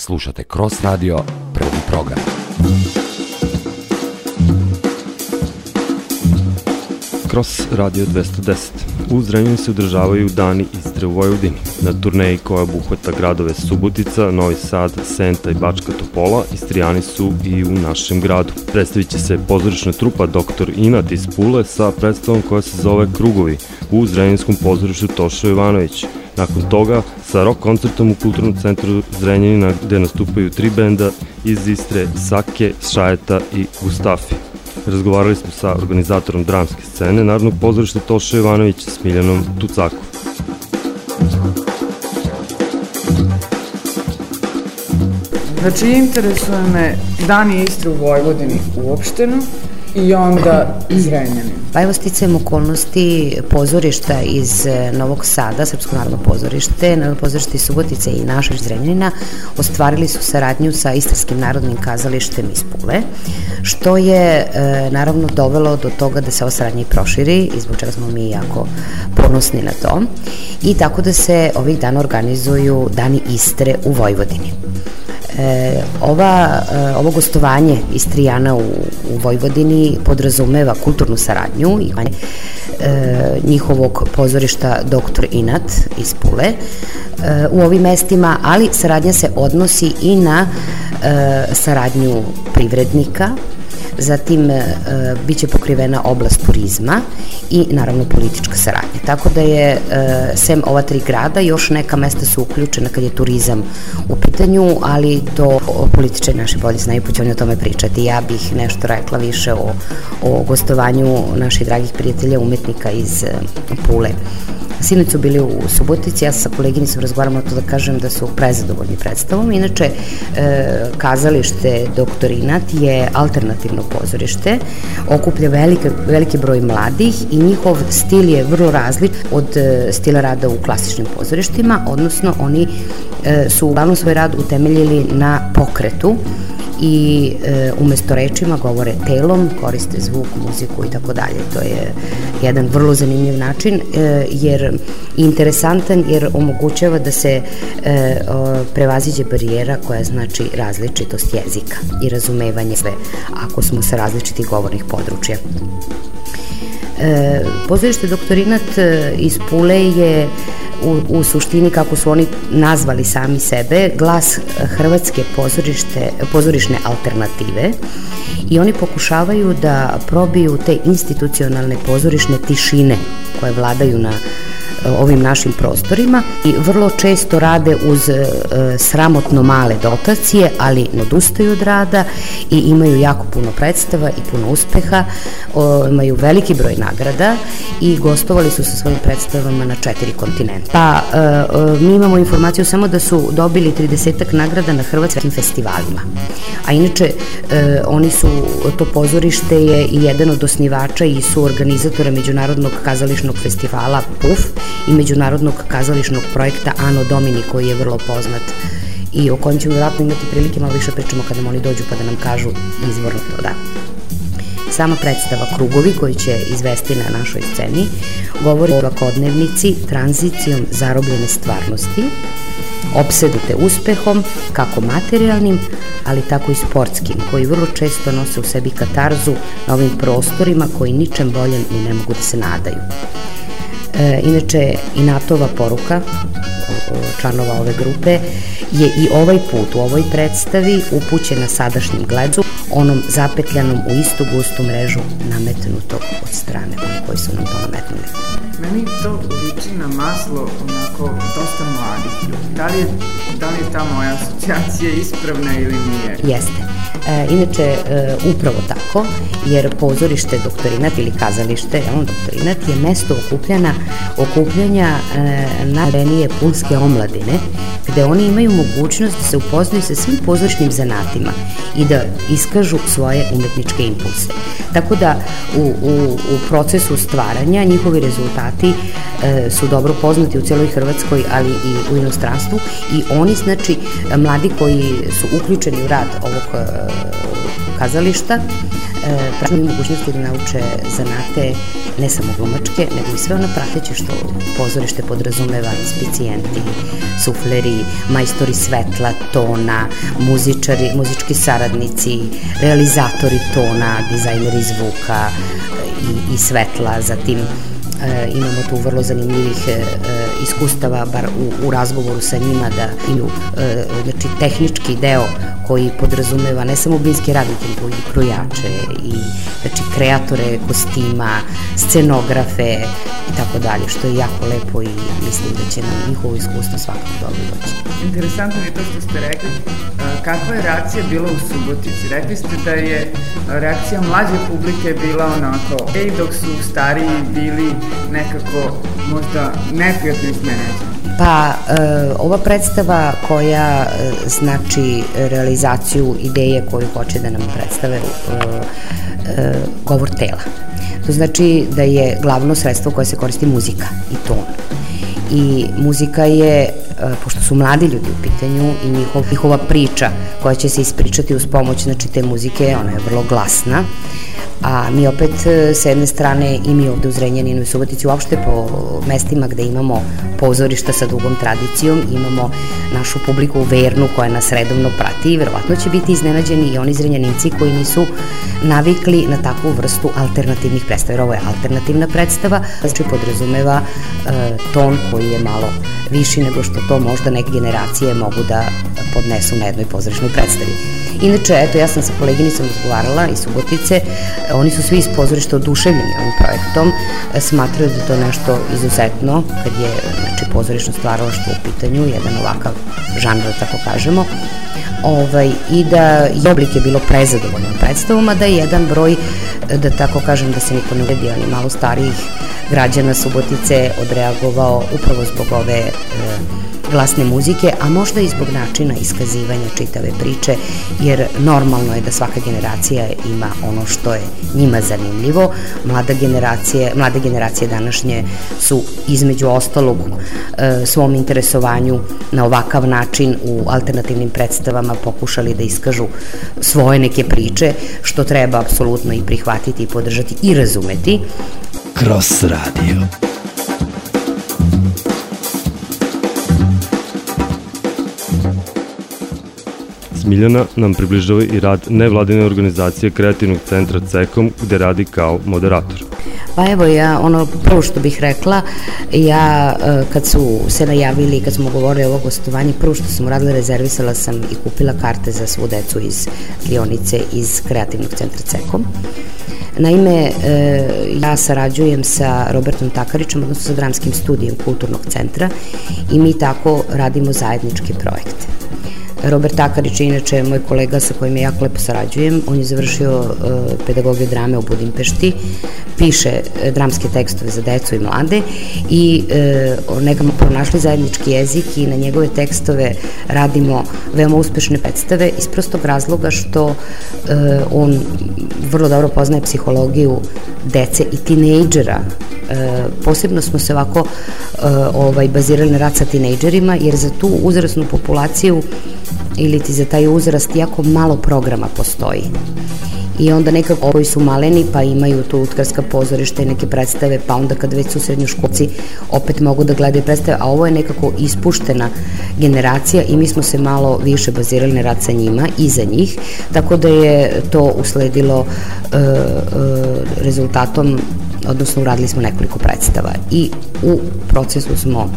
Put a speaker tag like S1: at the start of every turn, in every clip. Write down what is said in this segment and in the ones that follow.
S1: Slušate Cross Radio, prvi program.
S2: Cross Radio 210. U Zrenjaninu se održavaju Dani Istre u Vojvodini. Na turneji koja obuhvata gradove Subotica, Novi Sad, Senta i Bačka Topola, Istrijani su i u našem gradu. Predstavit će se pozorišna trupa Dr. Inat iz Pule sa predstavom koja se zove Krugovi u Zrenjaninskom pozorištu Tošo Jovanović. Nakon toga sa rock koncertom u Kulturnom centru Zrenjanina gde nastupaju 3 benda iz Istre, Sake, Šajeta i Gustafi. Razgovarali smo sa organizatorom dramske scene Narodnog pozorišta Toša Jovanović, Smiljanom Tucakom.
S3: Znači, interesuje me Dani Istre u Vojvodini uopšteno i onda Zrenjanin.
S4: Pa evo, sticajem okolnosti pozorišta iz Novog Sada, Srpsko narodno pozorište, Narodno pozorište iz Subotice i naša iz Zrenjanina ostvarili su saradnju sa Istarskim narodnim kazalištem iz Pule, što je naravno dovelo do toga da se ova saradnja i proširi i zbog čega smo mi jako ponosni na to. I tako da se ovih dana organizuju Dani Istre u Vojvodini. Ovo gostovanje Istrijana u Vojvodini podrazumeva kulturnu saradnju i njihovog pozorišta Dr. Inat iz Pule u ovim mestima, ali saradnja se odnosi i na saradnju privrednika, zatim biće pokrivena oblast turizma i naravno politička saradnja. Tako da je, sem ova 3 grada, još neka mesta su uključena kad je turizam u pitanju, ali to političari naši bolje znaju, pa će oni o tome pričati. Ja bih nešto rekla više o gostovanju naših dragih prijatelja, umetnika iz Pule. Sinoć su bili u Subotici, ja sa koleginicom razgovaramo to da kažem da su prezadovoljni predstavom. Inače, kazalište Dr. Inat je alternativno pozorište, okuplja veliki broj mladih i njihov stil je vrlo različit od stila rada u klasičnim pozorištima, odnosno oni su uglavnom svoj rad utemeljili na pokretu i umesto rečima govore telom, koriste zvuk, muziku i tako dalje. To je jedan vrlo zanimljiv način jer interesantan, jer omogućava da se prevaziđe barijera koja znači različitost jezika i razumevanje sve ako smo sa različitih govornih područja. Pozorište Dr. Inat iz Pule je u suštini, kako su oni nazvali sami sebe, glas hrvatske pozorišne alternative i oni pokušavaju da probiju te institucionalne pozorišne tišine koje vladaju na ovim našim prostorima i vrlo često rade uz sramotno male dotacije, ali ne odustaju od rada i imaju jako puno predstava i puno uspeha, imaju veliki broj nagrada i gostovali su sa svojim predstavama na 4 kontinenta. Pa mi imamo informaciju samo da su dobili 30 nagrada na hrvatskim festivalima. A inače, to pozorište je i jedan od osnivača i suorganizatora Međunarodnog kazališnog festivala PUF i Međunarodnog kazališnog projekta Anno Domini, koji je vrlo poznat i o kojem ćemo vjerojatno imati prilike malo više pričamo kada nam oni dođu pa da nam kažu izvorno to, da. Sama predstava Krugovi, koji će izvesti na našoj sceni, govori o svakodnevnici tranzicijom zarobljene stvarnosti, opsednute uspehom, kako materijalnim, ali tako i sportskim, koji vrlo često nose u sebi katarzu na ovim prostorima koji ničem boljem ni ne mogu da se nadaju. Inače, Inatova poruka članova ove grupe je i ovaj put u ovoj predstavi upućena sadašnjem gledaocu, onom zapetljanom u istu gustu mrežu nametnutog od strane oni koji su nam to nametnuli.
S3: Meni to liči na maslo onako dosta mladih ljudi. Da li je ta moja asocijacija ispravna ili nije?
S4: Jeste. Inače, upravo tako, jer pozorište Dr. Inat ili kazalište Dr. Inat je mesto okupljanja najrenije pulske omladine, gde oni imaju mogućnost da se upoznaju sa svim pozorišnim zanatima i da iskažu svoje umetničke impulse. Tako da u procesu stvaranja njihovi rezultati su dobro poznati u celoj Hrvatskoj, ali i u inostranstvu i oni, znači, mladi koji su uključeni u rad ovog kazališta praćaju mogućnosti da nauče zanate ne samo glumačke, nego i sve ono prateće što pozorište podrazumeva, inspicijenti, sufleri, majstori svetla, tona, muzičari, muzički saradnici, realizatori tona, dizajneri zvuka i svetla, zatim imamo tu vrlo zanimljivih iskustava, bar u razgovoru sa njima, da imaju znači, tehnički deo koji podrazumeva ne samo bljinske radnike, nego i krojače i znači, kreatore kostima, scenografe i tako dalje, što je jako lepo i mislim da će nam njihovo iskustvo svakako dobro doći.
S3: Interesantno je to što ste rekli. Kakva je reakcija bila u Subotici? Rekli ste da je reakcija mlađe publike bila onako, dok su stariji bili nekako možda neprijatno iznenađeni.
S4: Pa, ova predstava koja znači realizaciju ideje koju hoće da nam predstave govor tela. To znači da je glavno sredstvo koje se koristi muzika i ton. I muzika je, pošto su mladi ljudi u pitanju i njihova priča koja će se ispričati uz pomoć znači, te muzike, ona je vrlo glasna. A mi opet sa jedne strane i mi ovde u Zrenjaninu i Subotici uopšte po mestima gde imamo pozorišta sa dugom tradicijom, imamo našu publiku vernu koja nas redovno prati i verovatno će biti iznenađeni i oni Zrenjaninci koji nisu navikli na takvu vrstu alternativnih predstava. Jer ovo je alternativna predstava, znači podrazumeva ton koji je malo viši nego što to možda neke generacije mogu da podnesu na jednoj pozorišnoj predstavi. Inače, eto, ja sam sa koleginicom razgovarala iz Subotice, oni su svi iz pozorišta oduševljeni ovim projektom, smatraju da je to nešto izuzetno, kad je znači, pozorišno stvaralaštvo u pitanju, jedan ovakav žanr, da tako kažemo, i da i oblik je bilo prezadovoljno predstavom, a da je jedan broj, da tako kažem, da se niko ne uvedi, ali malo starijih građana Subotice odreagovao upravo zbog ove glasne muzike, a možda i zbog načina iskazivanja čitave priče, jer normalno je da svaka generacija ima ono što je njima zanimljivo. Mlade generacije današnje su između ostalog svom interesovanju na ovakav način u alternativnim predstavama pokušali da iskažu svoje neke priče, što treba apsolutno i prihvatiti i podržati i razumeti.
S1: Cross Radio.
S2: Smiljana nam približava i rad nevladine organizacije Kreativnog centra CEKOM, gde radi kao moderator.
S4: Pa evo, prvo što bih rekla, ja kad su se najavili, kad smo govorili o ovo gostovanje, prvo što sam uradila, rezervisala sam i kupila karte za svu decu iz Lionice, iz Kreativnog centra CEKOM. Naime, ja sarađujem sa Robertom Takarićem, odnosno sa dramskim studijem Kulturnog centra i mi tako radimo zajedničke projekte. Robert Takarić je inače moj kolega sa kojim ja jako lepo sarađujem, on je završio pedagogiju drame u Budimpešti, piše dramske tekstove za decu i mlade i nekako pronašli zajednički jezik i na njegove tekstove radimo veoma uspešne predstave iz prostog razloga što on vrlo dobro poznaje psihologiju dece i tinejdžera. Posebno smo se ovako bazirali na rad sa tinejdžerima, jer za tu uzrasnu populaciju ili ti za taj uzrast jako malo programa postoji. I onda nekako koji su maleni pa imaju tu lutkarska pozorišta i neke predstave, pa onda kad već su srednjoškolci opet mogu da gledaju predstave, a ovo je nekako ispuštena generacija i mi smo se malo više bazirali na rad sa njima i za njih, tako da je to usledilo rezultatom, odnosno uradili smo nekoliko predstava i u procesu smo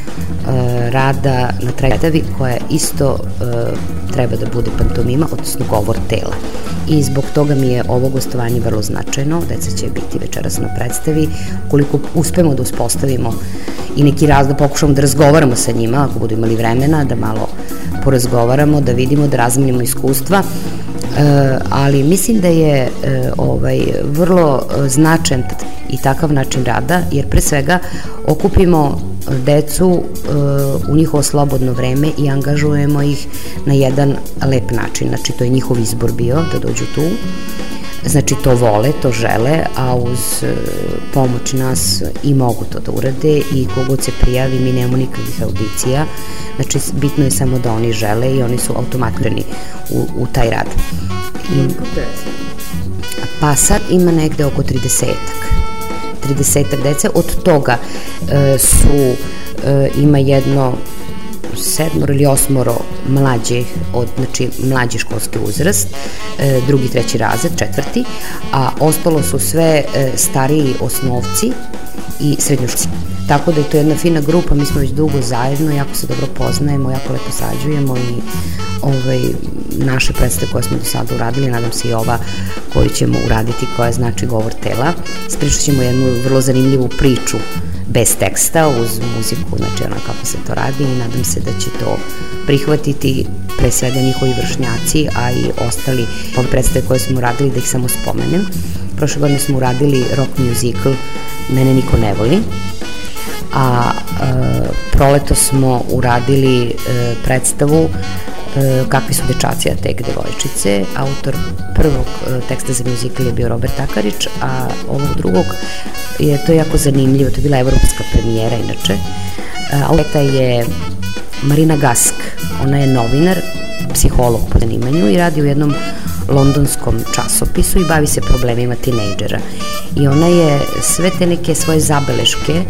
S4: rada na predstavi koja isto treba da bude pantomima, odnosno govor tela. I zbog toga mi je ovo gostovanje vrlo značajno, deca će biti večeras na predstavi, koliko uspemo da uspostavimo i neki da pokušamo da razgovaramo sa njima, ako budu imali vremena, da malo porazgovaramo, da vidimo, da razmenimo iskustva, ali mislim da je vrlo značajan i takav način rada, jer pre svega okupimo decu u njihovo slobodno vreme i angažujemo ih na jedan lep način. Znači, to je njihov izbor bio da dođu tu. Znači, to vole, to žele, a uz pomoć nas i mogu to da urade i kogod se prijavi, mi nemamo nikakvih audicija. Znači, bitno je samo da oni žele i oni su automatizirani u taj rad. Pa sad ima negde oko 30-ak dece, od toga ima jedno 7 ili 8 mlađih, znači mlađi školski uzrast, 2., 3. razred, 4., a ostalo su sve stariji osnovci i srednjoškolci. Tako da je to jedna fina grupa, mi smo već dugo zajedno, jako se dobro poznajemo, jako lepo sarađujemo i naše predstave koje smo do sada uradili, nadam se i ova koju ćemo uraditi, koja znači Govor tela. Ispričat ćemo jednu vrlo zanimljivu priču bez teksta, uz muziku, znači ono kako se to radi, i nadam se da će to prihvatiti pre svega njihovi vršnjaci, a i ostali ove predstave koje smo uradili, da ih samo spomenem. Prošle godine smo uradili rock musical Mene niko ne voli, a proleto smo uradili predstavu Kakvi su dečaci, a tek devojčice. Autor prvog teksta za muzikal je bio Robert Takarić, a ovog drugog to je jako zanimljivo, to je bila evropska premijera inače. Autor je Marina Gask, ona je novinar, psiholog po zanimanju i radi u jednom londonskom časopisu i bavi se problemima tinejdžera. I ona je sve te neke svoje zabeleške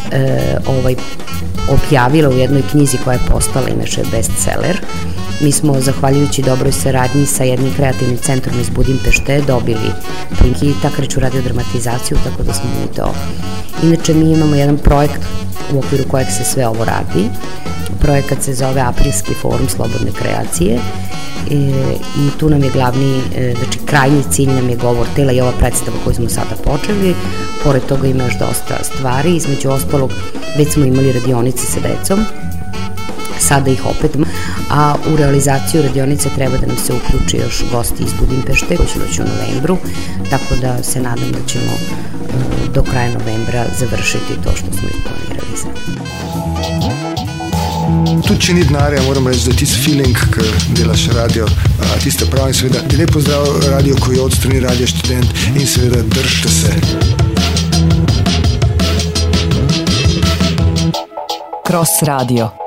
S4: objavila u jednoj knjizi koja je postala inače bestseller. Mi smo, zahvaljujući dobroj saradnji sa jednim kreativnim centrom iz Budimpešte, dobili i Takarić uradio dramatizaciju, tako da smo mi to. Inače, mi imamo jedan projekt u okviru kojeg se sve ovo radi. Projekat se zove Aprilski forum slobodne kreacije i tu nam je glavni, znači krajnji cilj nam je Govor tela i ova predstava koju smo sada počeli. Pored toga ima još dosta stvari, između ostalog već smo imali radionice sa decom, sada ih opet, a u realizaciju radionice treba da nam se uključi još gosti iz Budimpešte koji će doći u novembru, tako da se nadam da ćemo do kraja novembra završiti to što smo isplanirali za.
S5: Tudi če ni denarja, moram reči, da tisti feeling, ki delaš radio, tiste prav in seveda lep pozdrav Radio Kojot, strani Radio Študent in seveda držite se.
S6: Cross Radio.